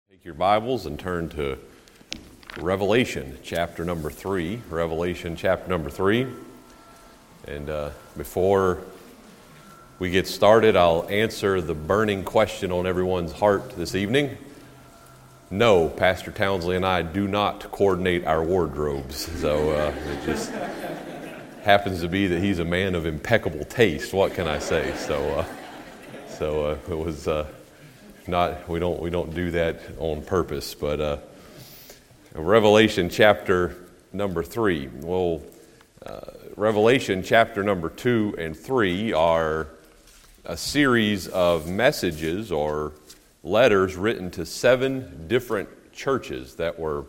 Take your Bibles and turn to Revelation chapter number 3. Revelation chapter number 3. And before we get started, I'll answer the burning question on everyone's heart this evening. No, Pastor Townsley and I do not coordinate our wardrobes. So it just happens to be that he's a man of impeccable taste. What can I say? So it was... we don't do that on purpose, but Revelation chapter number 3. Well, Revelation chapter number 2 and 3 are a series of messages or letters written to 7 different churches that were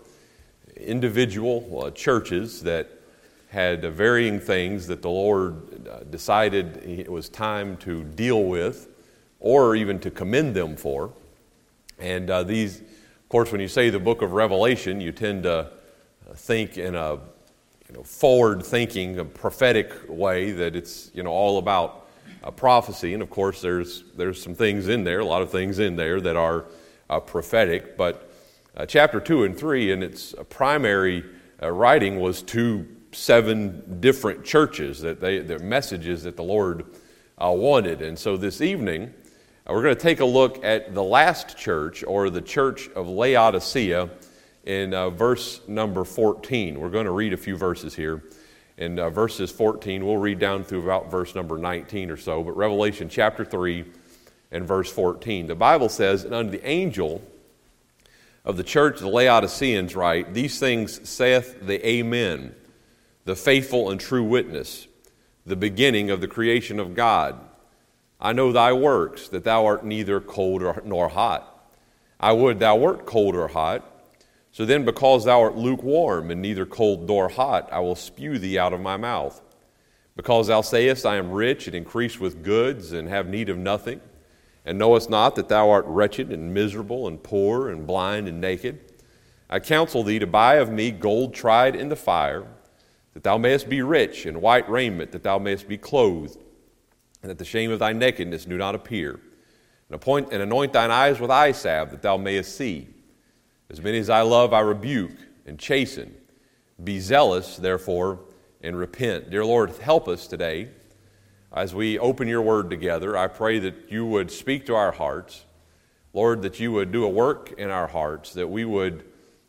individual churches that had varying things that the Lord decided it was time to deal with, or even to commend them for. And these, of course, when you say the book of Revelation, you tend to think in a forward-thinking, a prophetic way that it's all about prophecy. And of course, there's some things in there, a lot of things in there that are prophetic. But chapter 2 and 3, in its primary writing, was to 7 different churches their messages that the Lord wanted. And so this evening, we're going to take a look at the last church, or the church of Laodicea, in verse number 14. We're going to read a few verses here. In verses 14, we'll read down through about verse number 19 or so, but Revelation chapter 3 and verse 14. The Bible says, "And unto the angel of the church of the Laodiceans write, These things saith the Amen, the faithful and true witness, the beginning of the creation of God. I know thy works, that thou art neither cold nor hot. I would thou wert cold or hot. So then, because thou art lukewarm, and neither cold nor hot, I will spew thee out of my mouth. Because thou sayest, I am rich, and increase with goods, and have need of nothing, and knowest not that thou art wretched, and miserable, and poor, and blind, and naked. I counsel thee to buy of me gold tried in the fire, that thou mayest be rich, and white raiment, that thou mayest be clothed, and that the shame of thy nakedness do not appear. And anoint thine eyes with eye salve, that thou mayest see. As many as I love, I rebuke and chasten. Be zealous, therefore, and repent." Dear Lord, help us today as we open your word together. I pray that you would speak to our hearts. Lord, that you would do a work in our hearts, that we would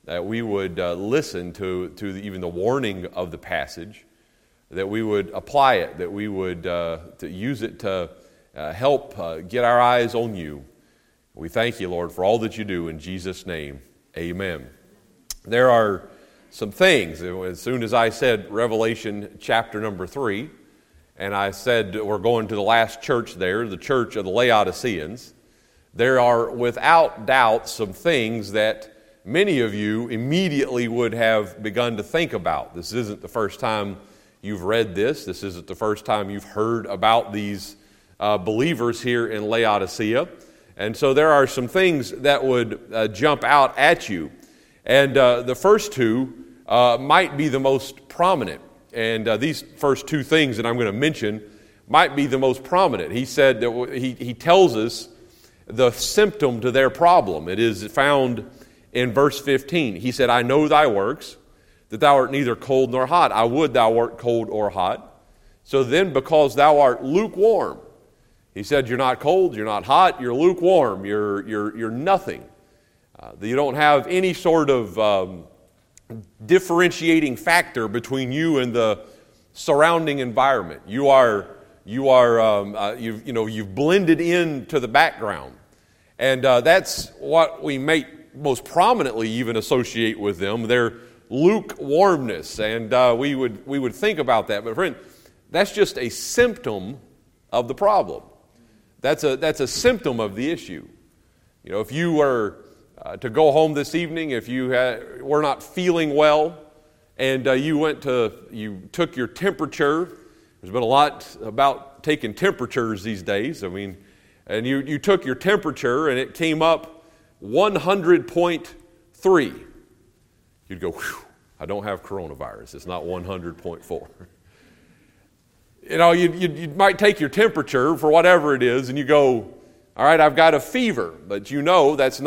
listen to even the warning of the passage, that we would apply it, that we would to use it to help get our eyes on you. We thank you, Lord, for all that you do. In Jesus' name, amen. There are some things, as soon as I said Revelation chapter number 3, and I said we're going to the last church there, the church of the Laodiceans, there are without doubt some things that many of you immediately would have begun to think about. This isn't the first time you've read this. This isn't the first time you've heard about these believers here in Laodicea. And so there are some things that would jump out at you. And the first two might be the most prominent. And these first two things that I'm going to mention might be the most prominent. He said that he tells us the symptom to their problem. It is found in verse 15. He said, "I know thy works, that thou art neither cold nor hot. I would thou wert cold or hot. So then, because thou art lukewarm," he said, you're not cold, you're not hot, you're lukewarm, you're nothing. You don't have any sort of differentiating factor between you and the surrounding environment. You've blended into the background, and that's what we may most prominently even associate with them. Their lukewarmness, and we would think about that. But friend, that's just a symptom of the problem. That's a symptom of the issue. If you were to go home this evening, if you were not feeling well, and you took your temperature. There's been a lot about taking temperatures these days. And you took your temperature, and it came up 100.3. You'd go, "Whew, I don't have coronavirus. It's not 100.4. You might take your temperature for whatever it is, and you go, "All right, I've got a fever," but that's not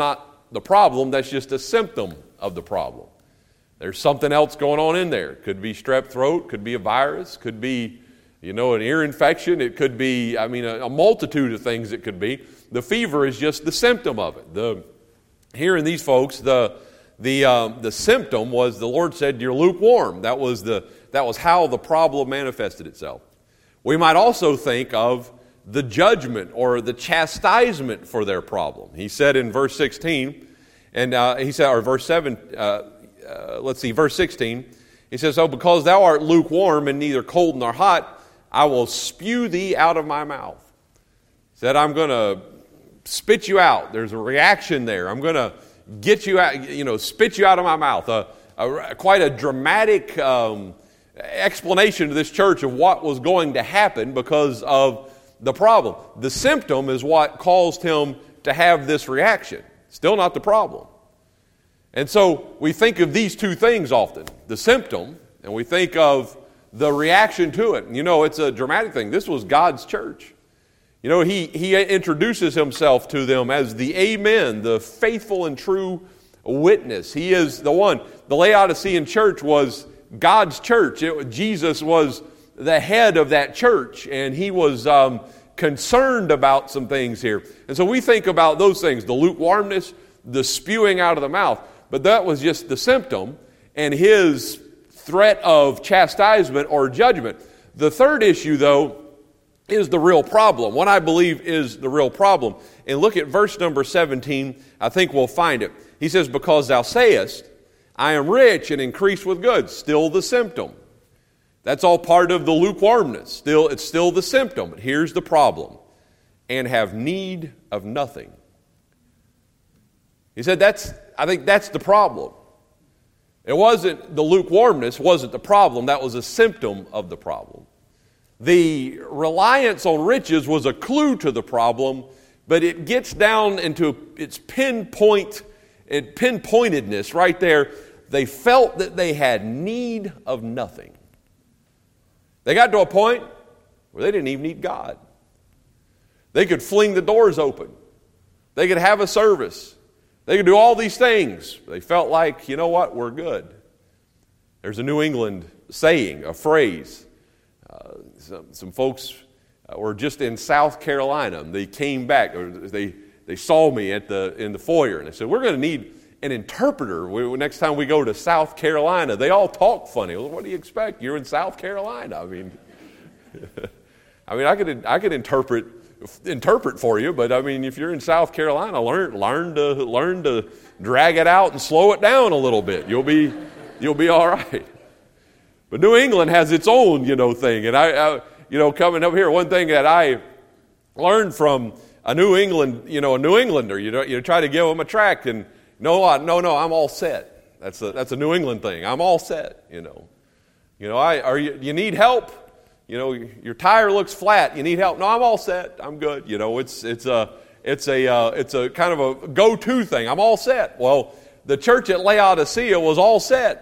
the problem, that's just a symptom of the problem. There's something else going on in there. Could be strep throat, could be a virus, could be, an ear infection. It could be, a multitude of things it could be. The fever is just the symptom of it. Here in these folks, the symptom was, the Lord said, you're lukewarm. That was how the problem manifested itself. We might also think of the judgment or the chastisement for their problem. He said in verse 16, and he said, or verse 7, verse 16, he says, "Oh, because thou art lukewarm and neither cold nor hot, I will spew thee out of my mouth." He said, I'm going to spit you out. There's a reaction there. I'm going to get you out, spit you out of my mouth. Quite a dramatic explanation to this church of what was going to happen because of the problem. The symptom is what caused him to have this reaction. Still not the problem. And so we think of these two things often. The symptom, and we think of the reaction to it. It's a dramatic thing. This was God's church. He introduces himself to them as the Amen, the faithful and true witness. He is the one. The Laodicean church was God's church. Jesus was the head of that church, and he was concerned about some things here. And so we think about those things, the lukewarmness, the spewing out of the mouth. But that was just the symptom, and his threat of chastisement or judgment. The third issue, though, is the real problem. What I believe is the real problem. And look at verse number 17. I think we'll find it. He says, "Because thou sayest, I am rich and increase with goods." Still the symptom. That's all part of the lukewarmness. It's still the symptom. But here's the problem. "And have need of nothing." He said, I think that's the problem. It wasn't the lukewarmness, wasn't the problem. That was a symptom of the problem. The reliance on riches was a clue to the problem, but it gets down into its pinpointedness right there. They felt that they had need of nothing. They got to a point where they didn't even need God. They could fling the doors open. They could have a service. They could do all these things. They felt like, you know what, we're good. There's a New England saying, a phrase. Some folks were just in South Carolina. They came back. Or they saw me in the foyer, and they said, "We're going to need an interpreter next time we go to South Carolina." They all talk funny. Well, what do you expect? You're in South Carolina. I could interpret for you, but if you're in South Carolina, learn to drag it out and slow it down a little bit. You'll be all right. But New England has its own, thing. And I coming up here, one thing that I learned from a New Englander, you try to give them a tract, and no, I'm all set. That's a New England thing. I'm all set. You need help? Your tire looks flat. You need help? No, I'm all set. I'm good. It's a kind of a go-to thing. I'm all set. Well, the church at Laodicea was all set.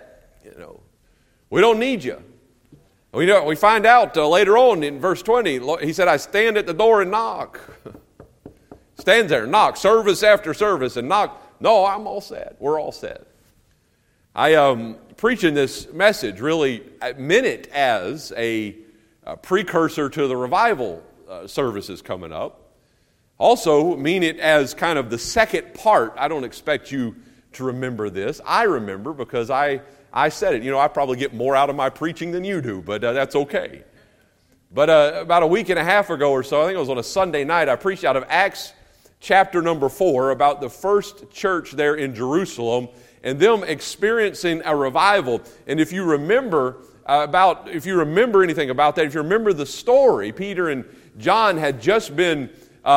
We don't need you. We find out later on in verse 20, he said, "I stand at the door and knock." Stands there, knock, service after service, and knock. No, I'm all set. We're all set. I preaching this message really meant it as a precursor to the revival services coming up. Also mean it as kind of the second part. I don't expect you to remember this. I remember because I said it. I probably get more out of my preaching than you do, but that's okay. But about a week and a half ago or so, I think it was on a Sunday night, I preached out of Acts chapter number 4 about the first church there in Jerusalem and them experiencing a revival. And if you remember anything about that, if you remember the story, Peter and John had just been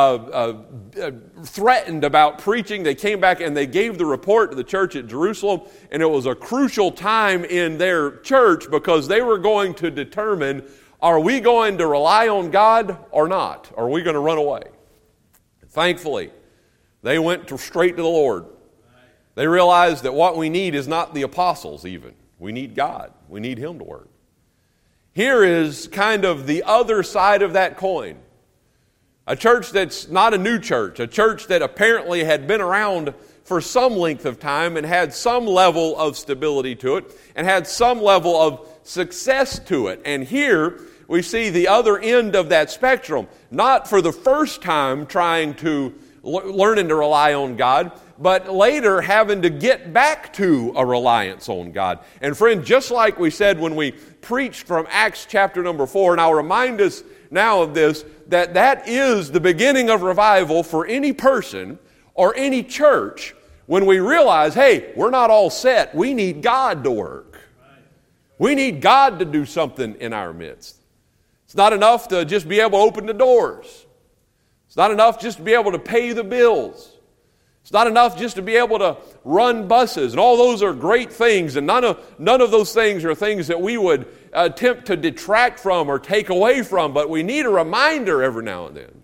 threatened about preaching. They came back and they gave the report to the church at Jerusalem, and it was a crucial time in their church because they were going to determine, are we going to rely on God or not? Or are we going to run away? Thankfully, they went straight to the Lord. They realized that what we need is not the apostles even. We need God. We need Him to work. Here is kind of the other side of that coin. A church that's not a new church, a church that apparently had been around for some length of time and had some level of stability to it and had some level of success to it. And here we see the other end of that spectrum, not for the first time trying to learning to rely on God, but later having to get back to a reliance on God. And friend, just like we said when we preached from Acts chapter number 4, and I'll remind us now of this, that is the beginning of revival for any person or any church when we realize, hey, we're not all set. We need God to work. We need God to do something in our midst. It's not enough to just be able to open the doors. It's not enough just to be able to pay the bills. It's not enough just to be able to run buses. And all those are great things. And none of those things are things that we would attempt to detract from or take away from. But we need a reminder every now and then.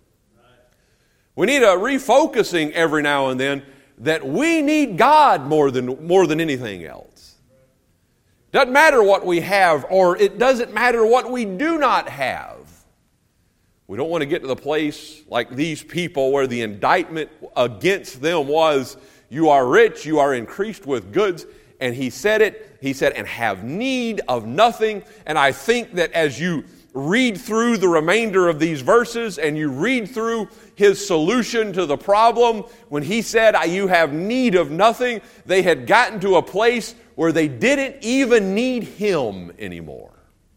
We need a refocusing every now and then that we need God more than anything else. Doesn't matter what we have, or it doesn't matter what we do not have. We don't want to get to the place like these people where the indictment against them was, you are rich, you are increased with goods. And he said, and have need of nothing. And I think that as you read through the remainder of these verses and you read through his solution to the problem, when he said, you have need of nothing, they had gotten to a place where they didn't even need him anymore.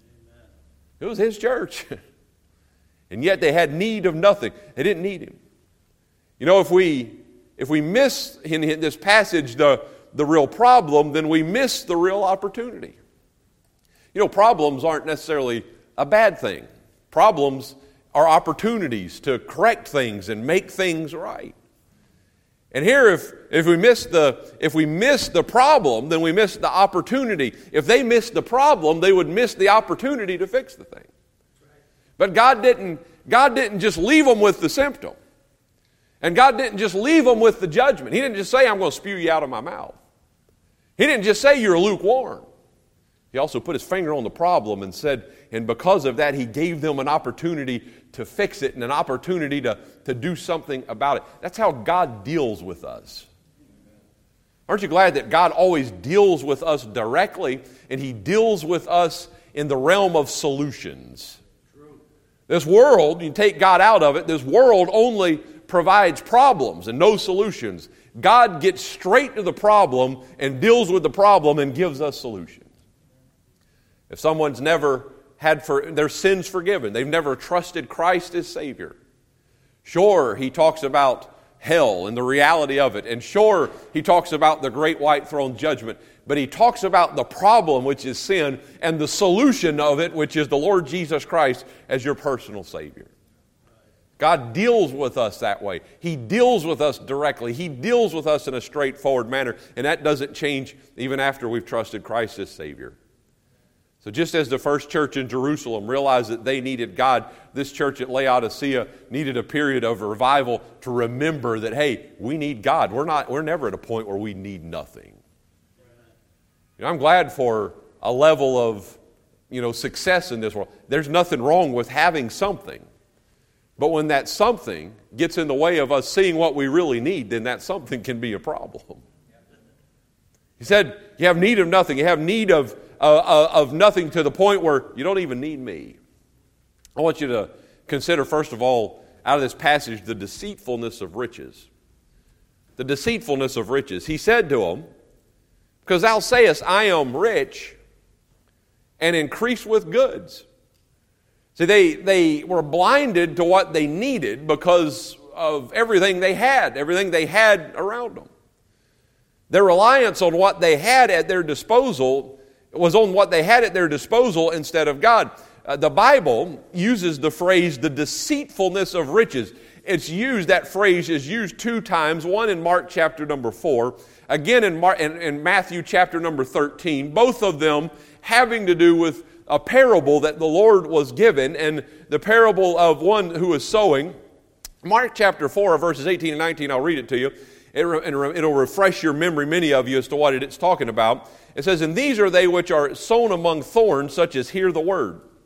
It was his church. And yet they had need of nothing. They didn't need him. You know, if we miss in this passage the real problem, then we miss the real opportunity. You know, problems aren't necessarily a bad thing. Problems are opportunities to correct things and make things right. And here, if we miss the problem, then we miss the opportunity. If they missed the problem, they would miss the opportunity to fix the thing. But God didn't just leave them with the symptom. And God didn't just leave them with the judgment. He didn't just say, I'm going to spew you out of my mouth. He didn't just say you're lukewarm. He also put his finger on the problem and said, and because of that, he gave them an opportunity to fix it and an opportunity to do something about it. That's how God deals with us. Aren't you glad that God always deals with us directly, and he deals with us in the realm of solutions? This world, you take God out of it, this world only provides problems and no solutions. God gets straight to the problem and deals with the problem and gives us solutions. If someone's never had their sins forgiven, they've never trusted Christ as Savior, sure, he talks about hell and the reality of it, and sure, he talks about the great white throne judgment, but he talks about the problem, which is sin, and the solution of it, which is the Lord Jesus Christ as your personal Savior. God deals with us that way. He deals with us directly. He deals with us in a straightforward manner, and that doesn't change even after we've trusted Christ as Savior. So just as the first church in Jerusalem realized that they needed God, this church at Laodicea needed a period of revival to remember that, hey, we need God. We're never at a point where we need nothing. You know, I'm glad for a level of, success in this world. There's nothing wrong with having something. But when that something gets in the way of us seeing what we really need, then that something can be a problem. He said, you have need of nothing. You have need of nothing to the point where you don't even need me. I want you to consider, first of all, out of this passage, the deceitfulness of riches. The deceitfulness of riches. He said to them, because thou sayest, I am rich and increase with goods. See, they were blinded to what they needed because of everything they had around them. Their reliance on what they had at their disposal was on what they had at their disposal instead of God. The Bible uses the phrase, the deceitfulness of riches. That phrase is used 2 times, one in Mark chapter number 4, again in Matthew chapter number 13, both of them having to do with a parable that the Lord was given, and the parable of one who is sowing. Mark chapter 4, verses 18 and 19, I'll read it to you. It'll refresh your memory, many of you, as to what it's talking about. It says, and these are they which are sown among thorns, such as hear the word.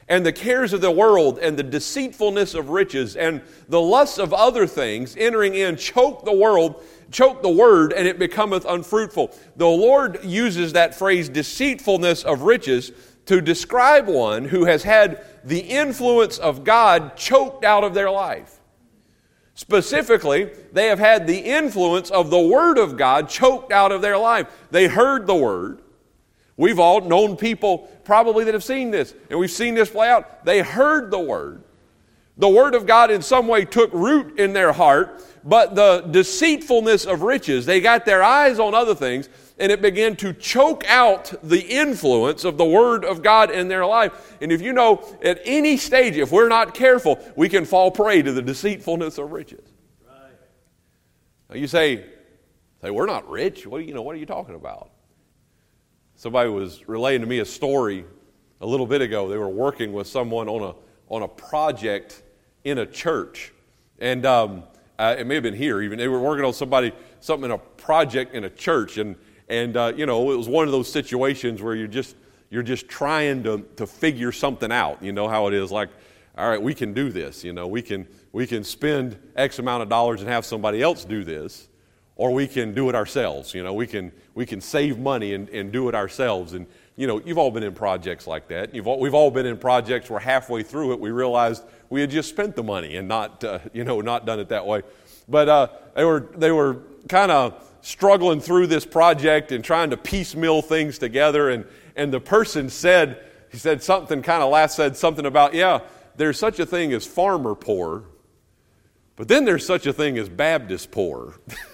and the cares of the world and the deceitfulness of riches and the lusts of other things entering in choke the word, and it becometh unfruitful. The Lord uses that phrase, deceitfulness of riches, to describe one who has had the influence of God choked out of their life. Specifically, they have had the influence of the Word of God choked out of their life. They heard the Word. We've all known people probably that have seen this, and we've seen this play out. They heard the Word. The Word of God in some way took root in their heart, but the deceitfulness of riches, they got their eyes on other things, and it began to choke out the influence of the Word of God in their life. And if you know, at any stage, if we're not careful, we can fall prey to the deceitfulness of riches. Right. Now you say, we're not rich. What are you talking about? Somebody was relaying to me a story a little bit ago. They were working with someone on a project in a church, and it may have been here even. They were working on something in a project in a church, and it was one of those situations where you're just trying to figure something out. You know how it is. Like, all right, we can do this. We can spend X amount of dollars and have somebody else do this, or we can do it ourselves. We can save money and do it ourselves. And you've all been in projects like that. We've all been in projects where halfway through it we realized we had just spent the money and not done it that way. But they were kind of struggling through this project and trying to piecemeal things together. And the person said something about, there's such a thing as farmer poor, but then there's such a thing as Baptist poor.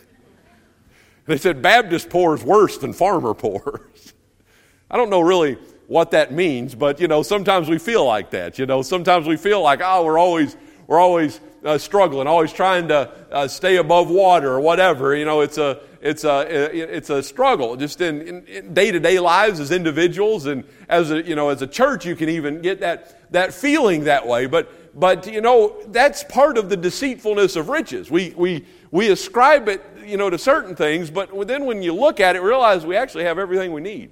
They said Baptist poor is worse than farmer poor. I don't know really what that means, but sometimes we feel like that. Sometimes we feel like, we're always struggling, always trying to stay above water or whatever. It's a struggle just in day-to-day lives as individuals, and as a church you can even get that feeling that way. But that's part of the deceitfulness of riches. We ascribe it to certain things, but then when you look at it, realize we actually have everything we need.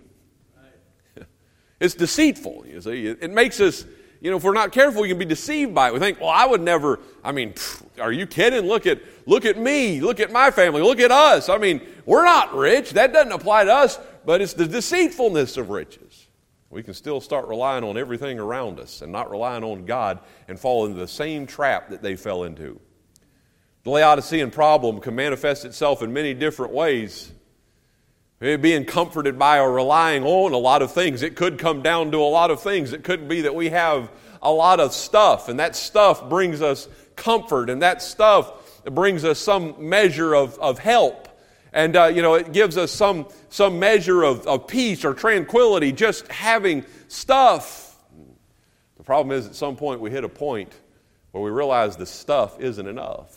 It's deceitful. You see, it makes us. If we're not careful, we can be deceived by it. We think, well, I would never. Are you kidding? Look at me. Look at my family. Look at us. We're not rich. That doesn't apply to us. But it's the deceitfulness of riches. We can still start relying on everything around us and not relying on God and fall into the same trap that they fell into. The Laodicean problem can manifest itself in many different ways. Being comforted by or relying on a lot of things. It could come down to a lot of things. It could be that we have a lot of stuff, and that stuff brings us comfort, and that stuff brings us some measure of help. And, it gives us some measure of peace or tranquility just having stuff. The problem is at some point we hit a point where we realize the stuff isn't enough.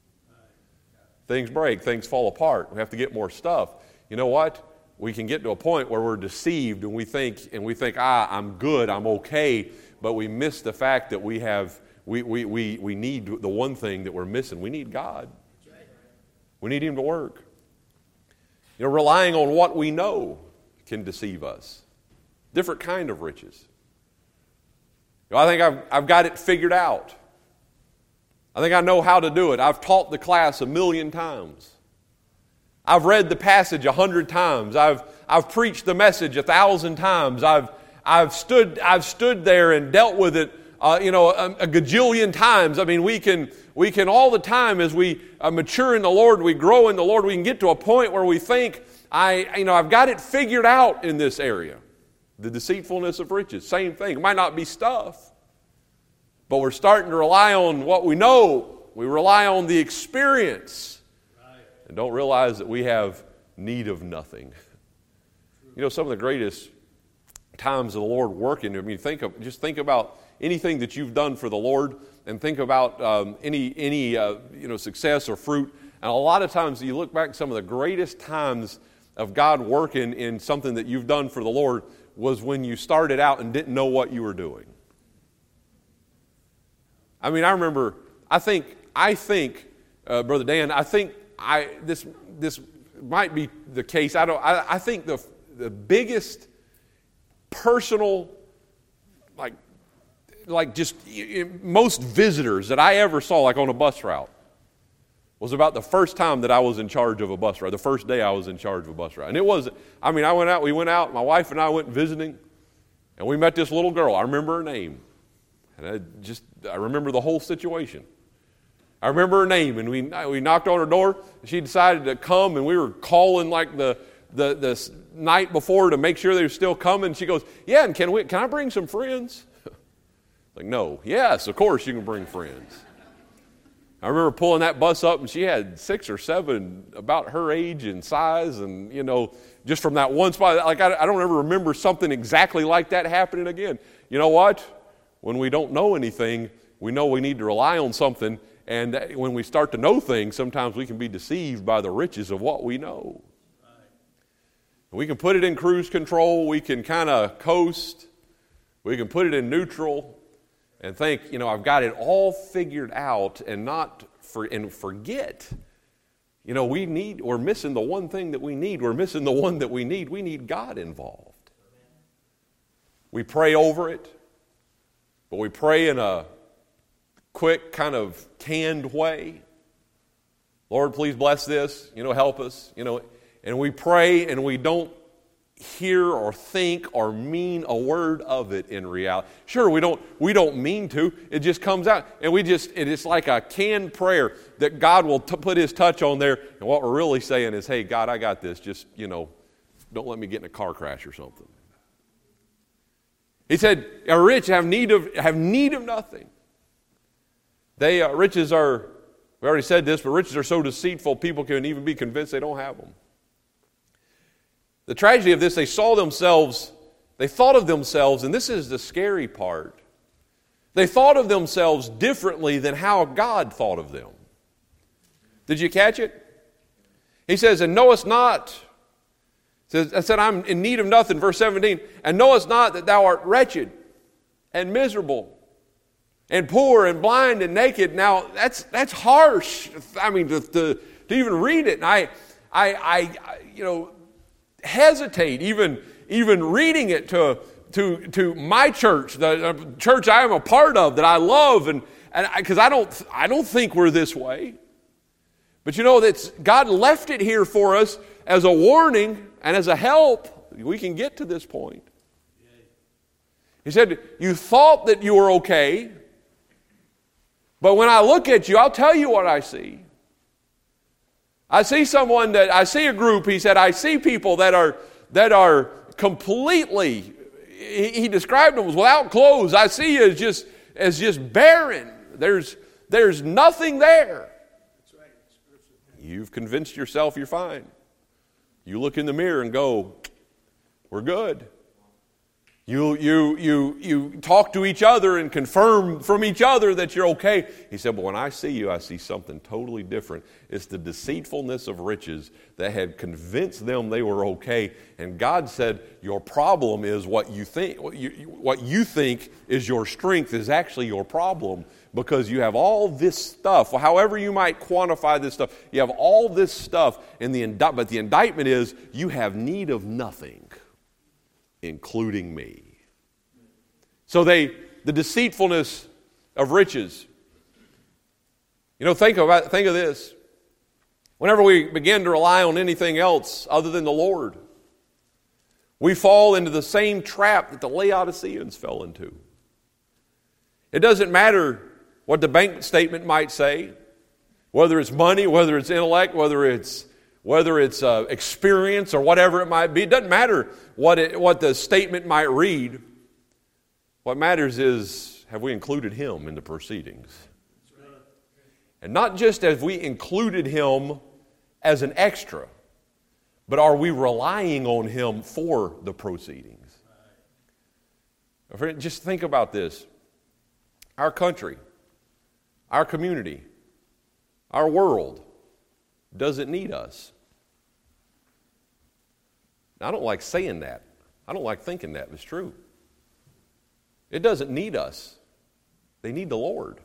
Things break, things fall apart. We have to get more stuff. You know what? We can get to a point where we're deceived and we think, I'm good, I'm okay, but we miss the fact that we need the one thing that we're missing. We need God. We need Him to work. Relying on what we know can deceive us. Different kind of riches. I think I've got it figured out. I think I know how to do it. I've taught the class 1,000,000 times. I've read the passage 100 times. I've preached the message 1,000 times. I've stood there and dealt with it, a gajillion times. We can all the time as we mature in the Lord, we grow in the Lord. We can get to a point where we think, I've got it figured out in this area. The deceitfulness of riches, same thing. It might not be stuff, but we're starting to rely on what we know. We rely on the experience. And don't realize that we have need of nothing. Some of the greatest times of the Lord working. Just think about anything that you've done for the Lord, and think about any success or fruit. And a lot of times you look back, some of the greatest times of God working in something that you've done for the Lord was when you started out and didn't know what you were doing. I remember. I think, Brother Dan. This might be the case. I think the biggest personal most visitors that I ever saw, like on a bus route, was about the first time that I was in charge of a bus route, the first day I was in charge of a bus route. And we went out, my wife and I went visiting, and we met this little girl. I remember her name. And I remember the whole situation. I remember her name, and we knocked on her door, and she decided to come, and we were calling like the night before to make sure they were still coming. She goes, yeah, and can I bring some friends? Like, no. Yes, of course you can bring friends. I remember pulling that bus up, and she had 6 or 7 about her age and size, and, just from that one spot. Like, I don't ever remember something exactly like that happening again. You know what? When we don't know anything, we know we need to rely on something, and when we start to know things, sometimes we can be deceived by the riches of what we know. We can put it in cruise control, we can kind of coast, we can put it in neutral, and think, I've got it all figured out and forget. We're missing the one thing that we need. We're missing the one that we need. We need God involved. We pray over it, but we pray in a quick, kind of canned way. Lord, please bless this, help us, and we pray and we don't hear or think or mean a word of it in reality. Sure, we don't mean to. It just comes out, and it's like a canned prayer that God will put His touch on there. And what we're really saying is, "Hey, God, I got this. Just don't let me get in a car crash or something." He said, "Our rich have need of nothing." Riches are. We already said this, but riches are so deceitful, people can even be convinced they don't have them. The tragedy of this, they thought of themselves, and this is the scary part. They thought of themselves differently than how God thought of them. Did you catch it? He says, and knowest not, I said, I'm in need of nothing, verse 17, and knowest not that thou art wretched and miserable and poor and blind and naked. Now, that's harsh. I mean, to even read it, and I hesitate even reading it to my church, the church I am a part of that I love, and because I don't think we're this way. But that's God left it here for us as a warning and as a help. We can get to this point. He said, you thought that you were okay, but when I look at you, I'll tell you what I see. I see a group, he said, I see people that are completely, he described them as without clothes. I see you as just barren. There's nothing there. That's right. You've convinced yourself you're fine. You look in the mirror and go, we're good. You talk to each other and confirm from each other that you're okay. He said, but when I see you, I see something totally different. It's the deceitfulness of riches that had convinced them they were okay. And God said, your problem is what you think. What you think is your strength is actually your problem, because you have all this stuff. However you might quantify this stuff, you have all this stuff, but the indictment is you have need of nothing, including me. So the deceitfulness of riches. Think of this. Whenever we begin to rely on anything else other than the Lord, we fall into the same trap that the Laodiceans fell into. It doesn't matter what the bank statement might say, whether it's money, whether it's intellect, whether it's experience or whatever it might be. It doesn't matter what the statement might read. What matters is, have we included Him in the proceedings? And not just as we included Him as an extra, but are we relying on Him for the proceedings? Just think about this. Our country, our community, our world doesn't need us. Now, I don't like saying that. I don't like thinking that, but it's true. It doesn't need us. They need the Lord.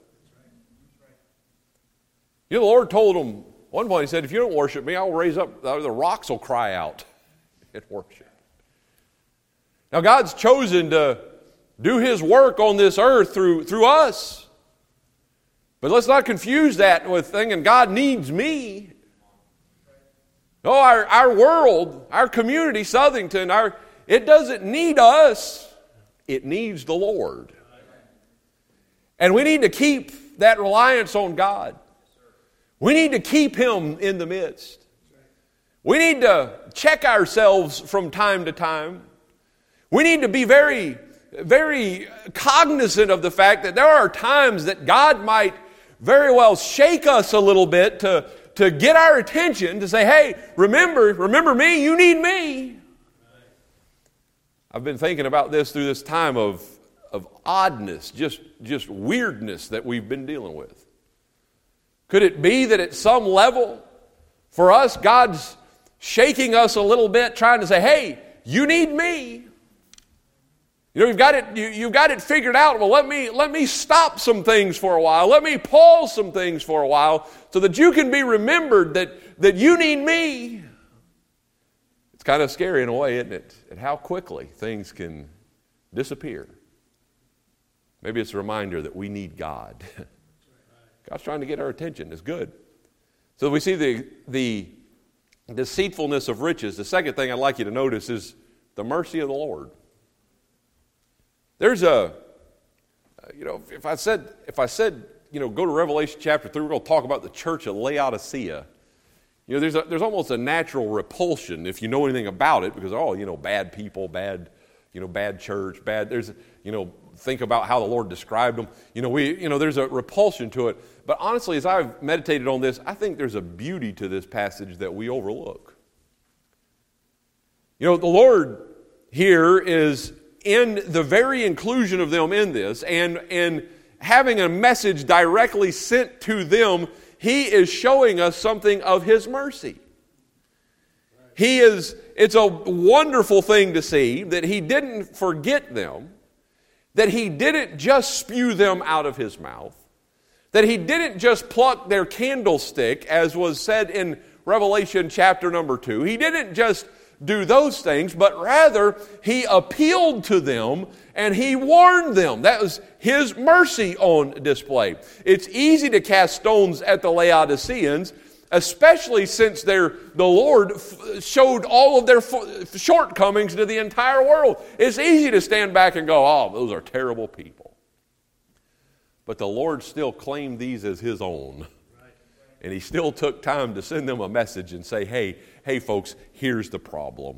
The Lord told them, at one point He said, if you don't worship me, I'll raise up, the rocks will cry out and worship. Now, God's chosen to do His work on this earth through us. But let's not confuse that with thinking God needs me. No, our world, our community, Southington, it doesn't need us. It needs the Lord. And we need to keep that reliance on God. We need to keep Him in the midst. We need to check ourselves from time to time. We need to be very, very cognizant of the fact that there are times that God might very well shake us a little bit to get our attention, to say, hey, remember me, you need me. I've been thinking about this through this time of oddness, just weirdness that we've been dealing with. Could it be that at some level, for us, God's shaking us a little bit, trying to say, hey, you need me. You know, you've got it figured out. Well, let me stop some things for a while. Let me pause some things for a while so that you can be remembered that you need me. It's kind of scary in a way, isn't it? And how quickly things can disappear. Maybe it's a reminder that we need God. God's trying to get our attention. It's good. So we see the deceitfulness of riches. The second thing I'd like you to notice is the mercy of the Lord. There's if I said, go to Revelation chapter 3, we're going to talk about the church of Laodicea. You know, there's almost a natural repulsion if you know anything about it, because, bad people, bad church, think about how the Lord described them. There's a repulsion to it. But honestly, as I've meditated on this, I think there's a beauty to this passage that we overlook. The Lord here is in the very inclusion of them in this, and having a message directly sent to them, He is showing us something of His mercy. It's a wonderful thing to see that He didn't forget them, that He didn't just spew them out of His mouth, that He didn't just pluck their candlestick, as was said in Revelation chapter number 2. He didn't just do those things, but rather He appealed to them and He warned them. That was His mercy on display. It's easy to cast stones at the Laodiceans, especially since the Lord showed all of their shortcomings to the entire world. It's easy to stand back and go, oh, those are terrible people. But the Lord still claimed these as His own. And He still took time to send them a message and say, hey folks, here's the problem.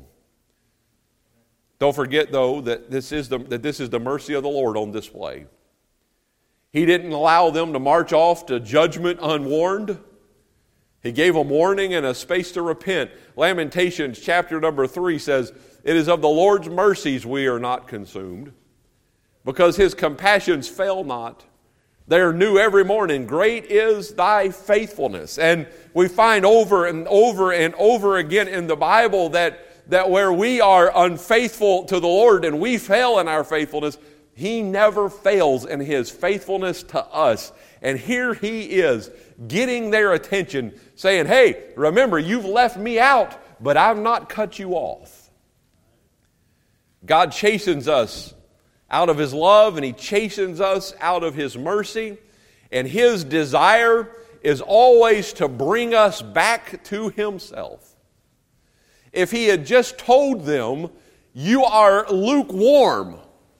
Don't forget, though, that this is the mercy of the Lord on display. He didn't allow them to march off to judgment unwarned. He gave them warning and a space to repent. Lamentations chapter number 3 says, it is of the Lord's mercies we are not consumed, because His compassions fail not. They are new every morning. Great is thy faithfulness. And we find over and over and over again in the Bible that where we are unfaithful to the Lord and we fail in our faithfulness, He never fails in His faithfulness to us. And here He is getting their attention, saying, hey, remember, you've left me out, but I've not cut you off. God chastens us out of His love, and He chastens us out of His mercy. And His desire is always to bring us back to Himself. If He had just told them, you are lukewarm,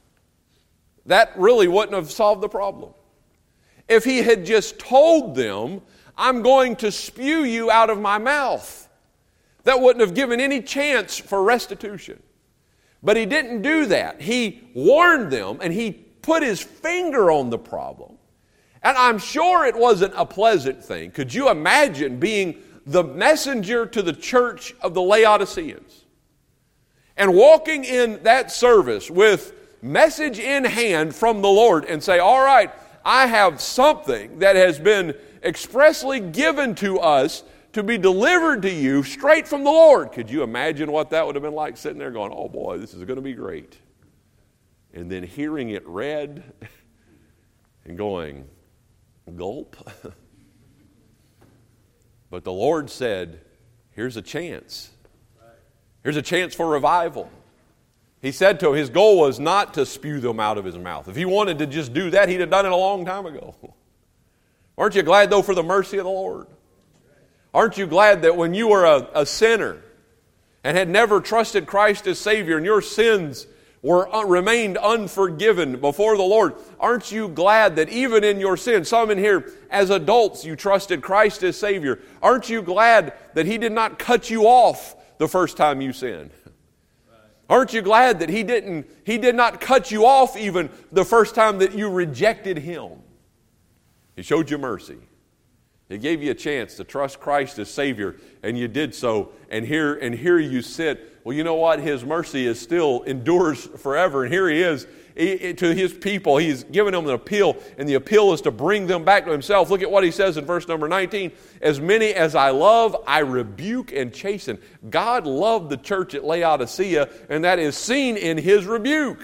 that really wouldn't have solved the problem. If He had just told them, I'm going to spew you out of my mouth, that wouldn't have given any chance for restitution. But He didn't do that. He warned them, and He put His finger on the problem. And I'm sure it wasn't a pleasant thing. Could you imagine being the messenger to the church of the Laodiceans and walking in that service with message in hand from the Lord and say, all right, I have something that has been expressly given to us to be delivered to you straight from the Lord. Could you imagine what that would have been like, sitting there going, oh boy, this is going to be great. And then hearing it read and going, gulp. But the Lord said, here's a chance. Here's a chance for revival. He said to him, his goal was not to spew them out of his mouth. If he wanted to just do that, he'd have done it a long time ago. Aren't you glad, though, for the mercy of the Lord? Aren't you glad that when you were a sinner and had never trusted Christ as Savior and your sins remained unforgiven before the Lord, aren't you glad that even in your sin, some in here as adults you trusted Christ as Savior, aren't you glad that He did not cut you off the first time you sinned? Aren't you glad that He did not cut you off even the first time that you rejected Him? He showed you mercy. He gave you a chance to trust Christ as Savior, and you did so, and here you sit. Well, you know what? His mercy is still endures forever, and here He is to His people. He's given them an appeal, and the appeal is to bring them back to Himself. Look at what He says in verse number 19. As many as I love, I rebuke and chasten. God loved the church at Laodicea, and that is seen in His rebuke.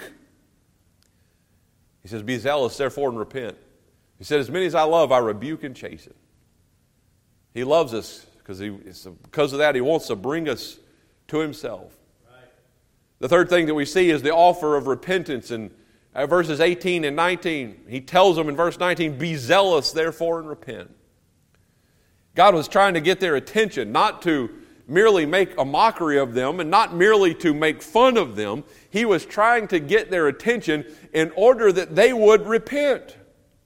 He says, be zealous, therefore, and repent. He said, as many as I love, I rebuke and chasten. He loves us because of that. He wants to bring us to Himself. Right. The third thing that we see is the offer of repentance. In verses 18 and 19, He tells them in verse 19, be zealous, therefore, and repent. God was trying to get their attention, not to merely make a mockery of them and not merely to make fun of them. He was trying to get their attention in order that they would repent.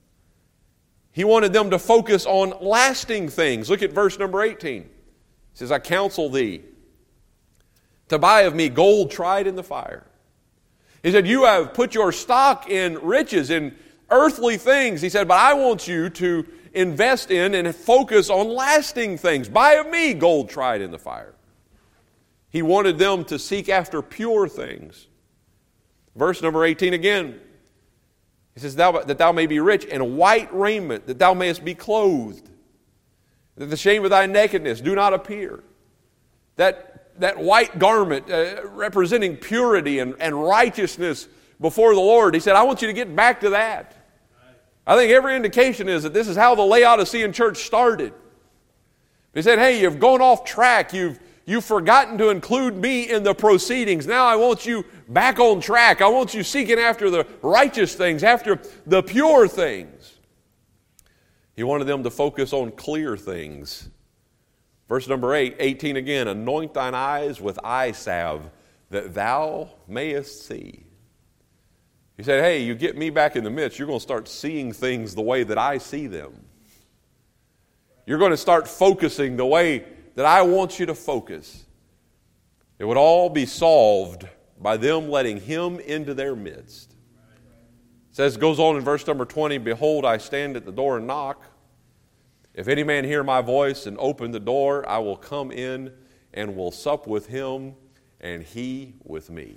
He wanted them to focus on lasting things. Look at verse number 18. It says, I counsel thee to buy of me gold tried in the fire. He said, you have put your stock in riches, in earthly things. He said, but I want you to invest in and focus on lasting things. Buy of me gold tried in the fire. He wanted them to seek after pure things. Verse number 18 again. He says, that thou may be rich, and white raiment, that thou mayest be clothed, that the shame of thy nakedness do not appear. That white garment representing purity and righteousness before the Lord. He said, I want you to get back to that. I think every indication is that this is how the Laodicean church started. He said, hey, you've gone off track. You've forgotten to include me in the proceedings. Now I want you back on track. I want you seeking after the righteous things, after the pure things. He wanted them to focus on clear things. Verse number 18 again, anoint thine eyes with eye salve, that thou mayest see. He said, hey, you get me back in the midst, you're going to start seeing things the way that I see them. You're going to start focusing the way that I want you to focus. It would all be solved by them letting Him into their midst. It goes on in verse number 20, behold, I stand at the door and knock. If any man hear my voice and open the door, I will come in and will sup with him and he with me.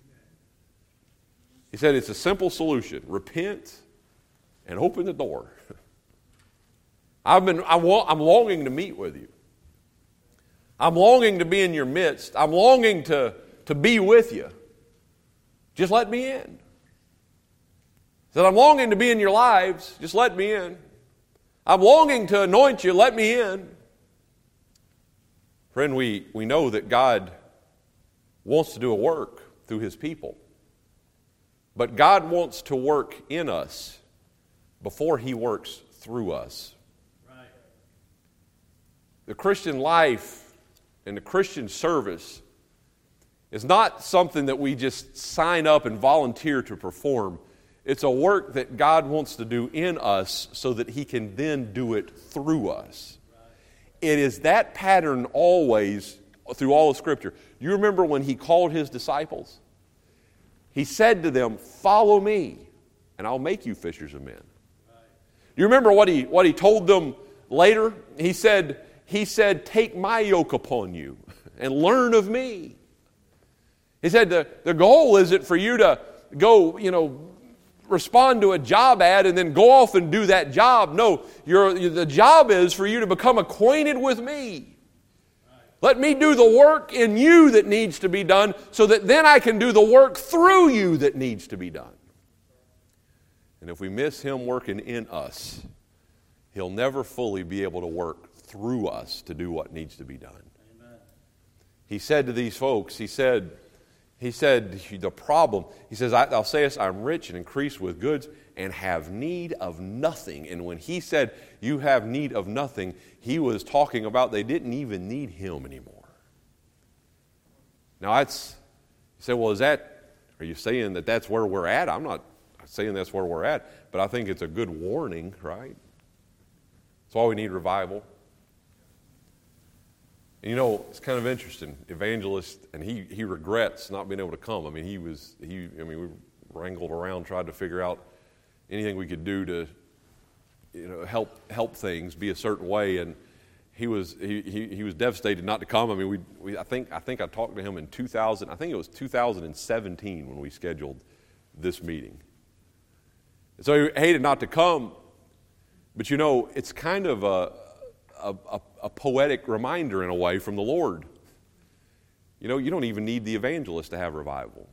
He said it's a simple solution. Repent and open the door. I'm longing to meet with you. I'm longing to be in your midst. I'm longing to be with you. Just let me in. He said, I'm longing to be in your lives. Just let me in. I'm longing to anoint you. Let me in. Friend, we know that God wants to do a work through His people. But God wants to work in us before He works through us. Right. The Christian life and the Christian service is not something that we just sign up and volunteer to perform. It's a work that God wants to do in us so that He can then do it through us. It is that pattern always through all of Scripture. You remember when He called His disciples? He said to them, follow me, and I'll make you fishers of men. You remember what he told them later? He said, take my yoke upon you and learn of me. He said the goal isn't for you to go, respond to a job ad and then go off and do that job. No, the job is for you to become acquainted with me. Let me do the work in you that needs to be done so that then I can do the work through you that needs to be done. And if we miss Him working in us, He'll never fully be able to work through us to do what needs to be done. Amen. He said to these folks, He said, He said, the problem, he says, thou sayest, I'm rich and increased with goods and have need of nothing. And when he said, you have need of nothing, he was talking about they didn't even need him anymore. Now, you say, well, are you saying that that's where we're at? I'm not saying that's where we're at, but I think it's a good warning, right? That's why we need revival. And you know, it's kind of interesting. Evangelist, and he regrets not being able to come. I mean, we wrangled around, tried to figure out anything we could do to, help things be a certain way, and he was devastated not to come. I mean, I think I talked to him in 2000. I think it was 2017 when we scheduled this meeting. And so he hated not to come, but it's kind of a poetic reminder in a way from the Lord. You don't even need the evangelist to have revival.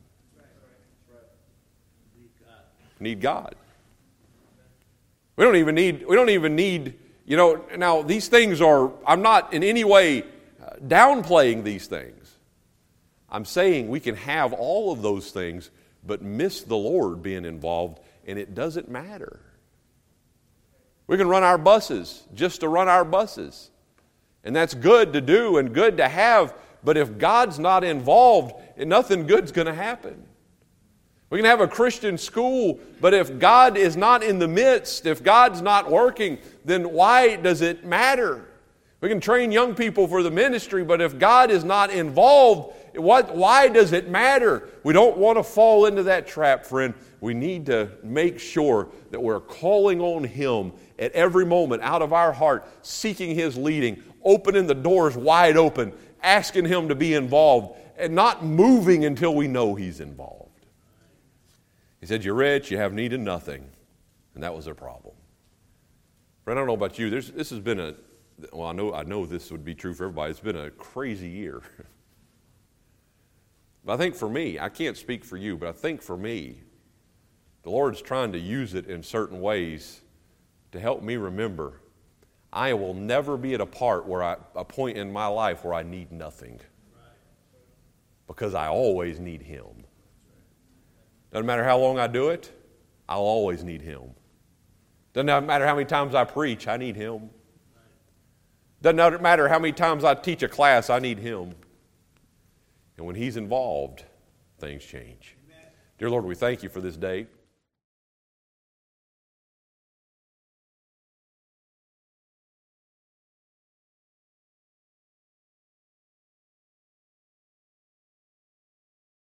Need God. We don't even need, now these things I'm not in any way downplaying these things. I'm saying we can have all of those things, but miss the Lord being involved, and it doesn't matter. We can run our buses just to run our buses. And that's good to do and good to have, but if God's not involved, nothing good's going to happen. We can have a Christian school, but if God is not in the midst, if God's not working, then why does it matter? We can train young people for the ministry, but if God is not involved, why does it matter? We don't want to fall into that trap, friend. We need to make sure that we're calling on Him at every moment out of our heart, seeking His leading, opening the doors wide open, asking Him to be involved, and not moving until we know He's involved. He said, you're rich, you have need of nothing. And that was their problem. Friend, I don't know about you. This has been I know this would be true for everybody. It's been a crazy year. But I think for me, I can't speak for you, but I think for me, the Lord's trying to use it in certain ways to help me remember I will never be at a point in my life where I need nothing. Because I always need Him. Doesn't matter how long I do it, I'll always need Him. Doesn't matter how many times I preach, I need Him. Doesn't matter how many times I teach a class, I need Him. And when He's involved, things change. Amen. Dear Lord, we thank You for this day.